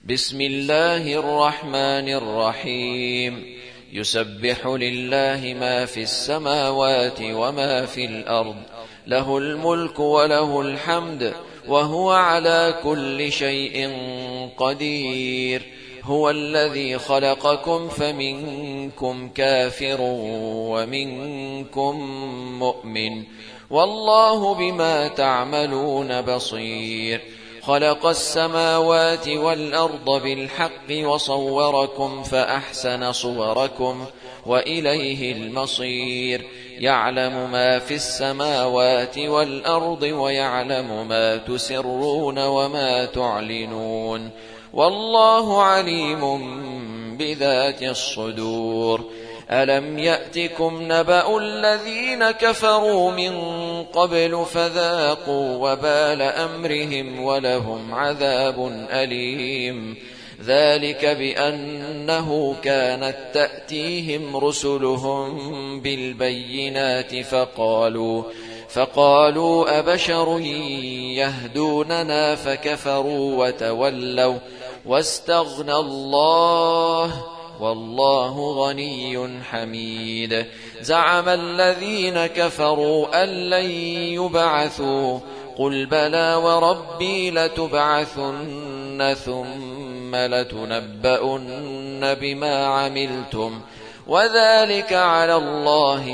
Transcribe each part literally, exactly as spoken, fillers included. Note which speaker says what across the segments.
Speaker 1: بسم الله الرحمن الرحيم يسبح لله ما في السماوات وما في الأرض له الملك وله الحمد وهو على كل شيء قدير هو الذي خلقكم فمنكم كافر ومنكم مؤمن والله بما تعملون بصير خلق السماوات والأرض بالحق وصوركم فأحسن صوركم وإليه المصير يعلم ما في السماوات والأرض ويعلم ما تسرون وما تعلنون والله عليم بذات الصدور ألم يأتكم نبأ الذين كفروا من قبل فذاقوا وبال أمرهم ولهم عذاب أليم ذلك بأنه كانت تأتيهم رسلهم بالبينات فقالوا فقالوا أبشر يهدوننا فكفروا وتولوا واستغنى الله والله غني حميد زعم الذين كفروا أن لن يبعثوا قل بلى وربي لتبعثن ثم لتنبؤن بما عملتم وذلك على الله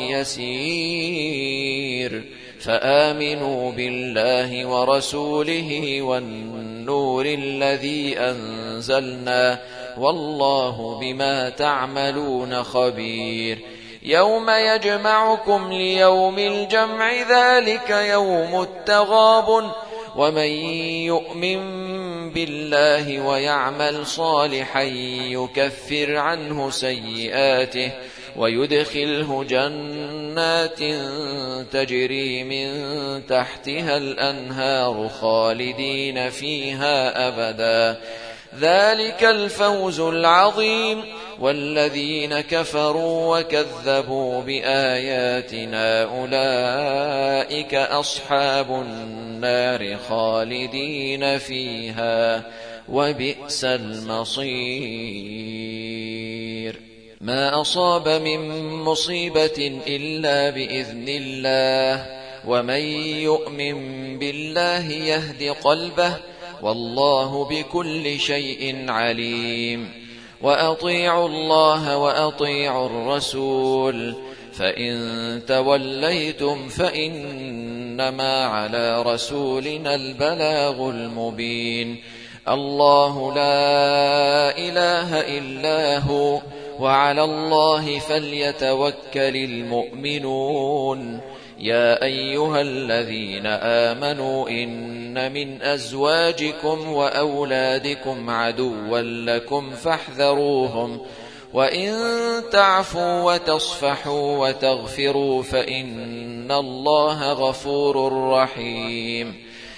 Speaker 1: يسير فآمنوا بالله ورسوله والنور الذي أنزلنا والله بما تعملون خبير يوم يجمعكم ليوم الجمع ذلك يوم التغابن ومن يؤمن بالله ويعمل صالحا يكفر عنه سيئاته ويدخله جنات تجري من تحتها الأنهار خالدين فيها أبدا ذلك الفوز العظيم والذين كفروا وكذبوا بآياتنا أولئك أصحاب النار خالدين فيها وبئس المصير ما أصاب من مصيبة إلا بإذن الله ومن يؤمن بالله يهد قلبه والله بكل شيء عليم وأطيعوا الله وأطيعوا الرسول فإن توليتم فإنما على رسولنا البلاغ المبين الله لا إله إلا هو وعلى الله فليتوكل المؤمنون يا أيها الذين آمنوا إن من أزواجكم وأولادكم عدوا لكم فاحذروهم وإن تعفوا وتصفحوا وتغفروا فإن الله غفور رحيم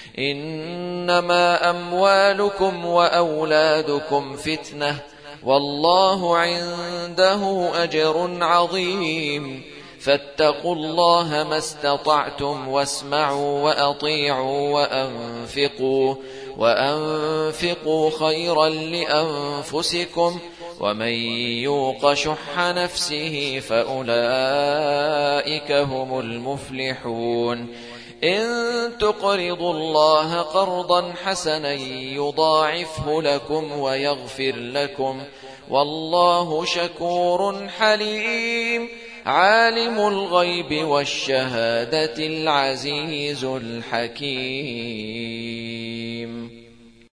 Speaker 1: إنما أموالكم وأولادكم فتنة والله عنده أجر عظيم فاتقوا الله ما استطعتم واسمعوا وأطيعوا وأنفقوا وأنفقوا خيرا لأنفسكم ومن يوق شح نفسه فأولئك هم المفلحون إن تقرضوا الله قرضا حسنا يضاعفه لكم ويغفر لكم والله شكور حليم عالم الغيب والشهادة العزيز الحكيم